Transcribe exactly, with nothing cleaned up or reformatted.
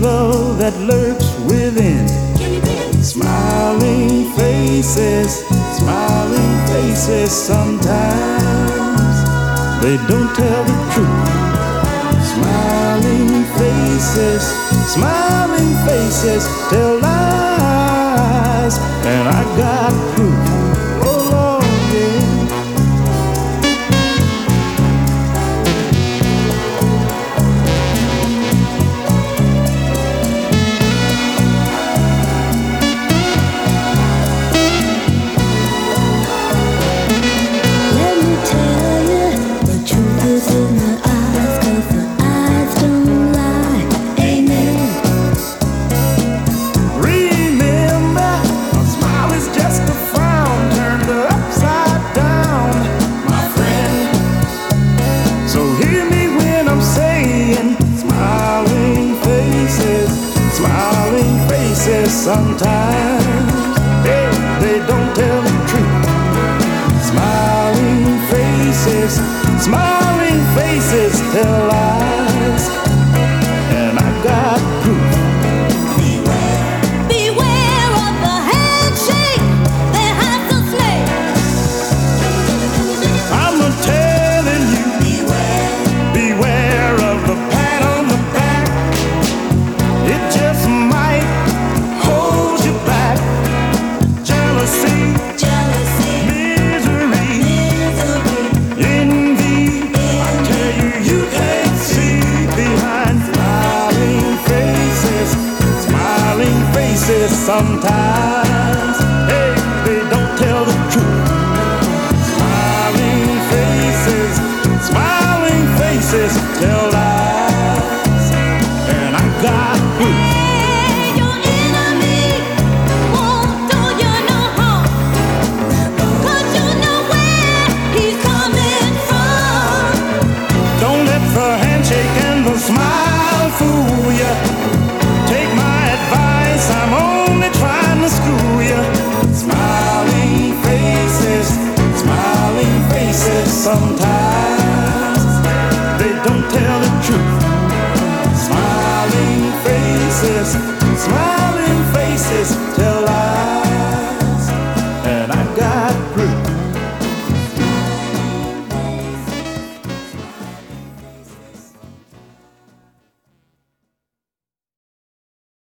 evil that lurks within. Smiling faces, smiling faces, sometimes they don't tell the truth. Smiling faces, smiling faces tell lies, and I got proof. Oh Lord, yeah. Sometimes they, they don't tell the truth. Smiling faces, smiling faces tell lies, and I got proof. Beware, beware of the handshake that has a snake. I'm telling you, Beware, beware of the pat on the back. It just might hold you back. Jealousy, jealousy, misery, misery, envy. I tell you, you can't see behind smiling faces, smiling faces. Sometimes, hey, they don't tell the truth. Smiling faces, smiling faces tell lies, and I got proof. your enemy won't do you no harm, 'cause you know where he's coming from. Don't let the handshake and the smile fool you. Take my advice, I'm only trying to school you. Smiling faces, smiling faces, sometimes they don't tell the truth. Smiling faces, smiling